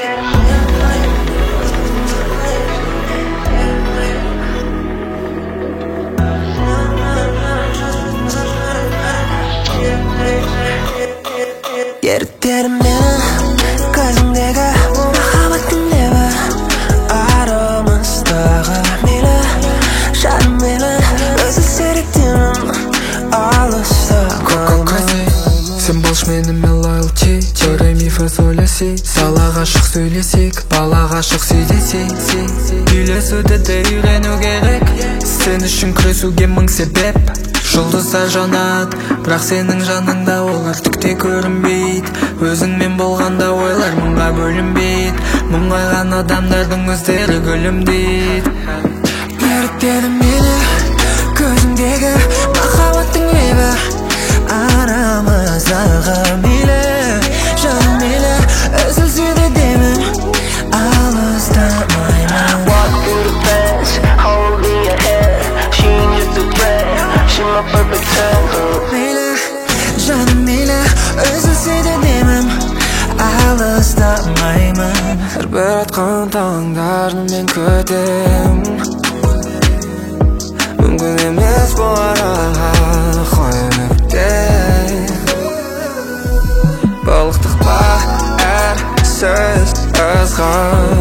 Еріктерім мені көзіңдегі махаббаттың лебі арамыздағы мейлі жаным мейлі өзі суреттеймін алыста сен болш менімен лоялти До ми фа соль ля си сал ғашық сөйлесейік бала ғашық сүйдесей үйлесуді де үйрену керек сен үшін күресуге мың себеп жұлдыздар жанады бірақ сенің жаныңда олар түкте көрінбейді өзіңмен болғанда ойлар мұңға бөлінбейді мұңайған адамдардың өздері күлімдейді ерітеді мені көзіңдегі махаббаттың лебі арамыздағы мейлі жаным мейлі үзілсе де демім алыстамаймын Walk through the fence, hold in your hand. She ain't just a friend, she my perfect ten. мейлі жаным мейлі үзілсе де демім алыстамаймын бір атқан таңдарын мен күтем мүмкін емес болар қойныпте балықтық па әр сөз ызғар